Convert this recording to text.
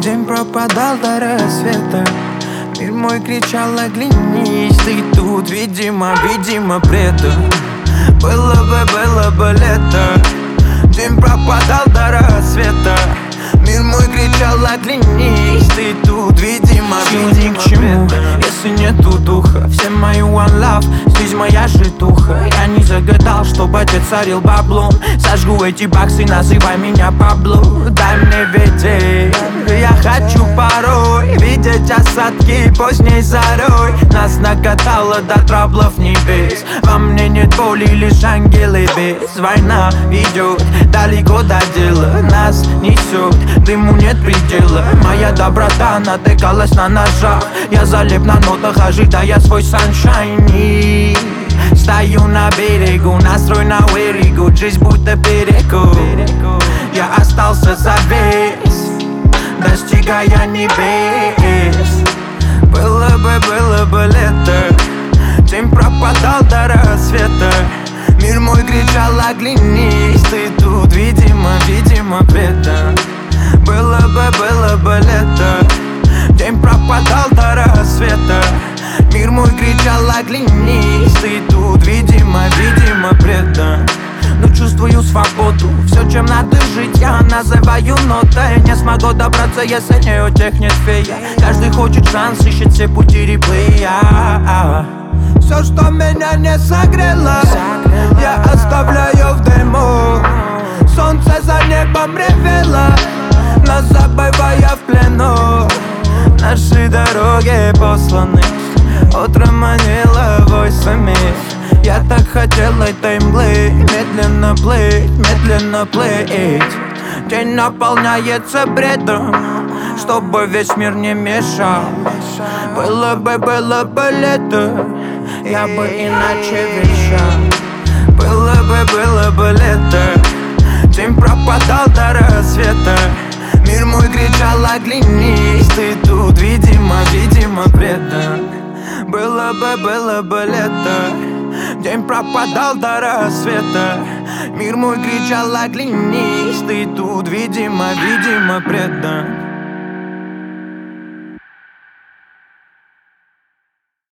День пропадал до рассвета. Мир мой кричал: оглянись, ты тут, видимо, предан. Было бы лето. День пропадал до рассвета. Мир мой кричал: оглянись, ты тут, видимо, ни к чему, если нету духа. Все мои one love, здесь моя житуха. Я не загадал, чтобы отец царил баблом. Сожгу эти баксы, называй меня Пабло. Дай мне ветер, я хочу порой видеть осадки поздней зарой. Нас накатало до траблов небес. Во мне нет боли, лишь ангелы без. Война идет далеко до дела. Нас несет, дыму нет предела. Моя доброта натыкалась на ножах. Я залип на нотах, ожидая свой саншайн. И стою на берегу, настрой на вырегу. Жизнь будто перекур. Я остался завис, достигая небес. Было бы лето. День пропадал до рассвета. Мир мой кричал: оглянись, ты тут, видимо, предан. Было бы лето. День пропадал до рассвета. Мир мой кричал: оглянись, ты тут, видимо, предан. Но чувствую свободу, все, чем надо жить, я называю нотой. Не смогу добраться, если не утихнет фея. Каждый хочет шанс, ищет все пути реплея. Все, что меня не согрело, я оставляю в дыму. Солнце за небом ревело, нас забывая в плену. Наши дороги посланы, утром манило войсами. Я так хотел этой мглы, медленно плыть. День наполняется бредом, чтобы весь мир не мешал. Было бы лето, я бы иначе вещал. Было бы лето. День пропадал до рассвета. Мир мой кричал: оглянись, ты тут, видимо, предан. Было бы лето. День пропадал до рассвета. Мир мой кричал: оглянись, ты тут, видимо, предан.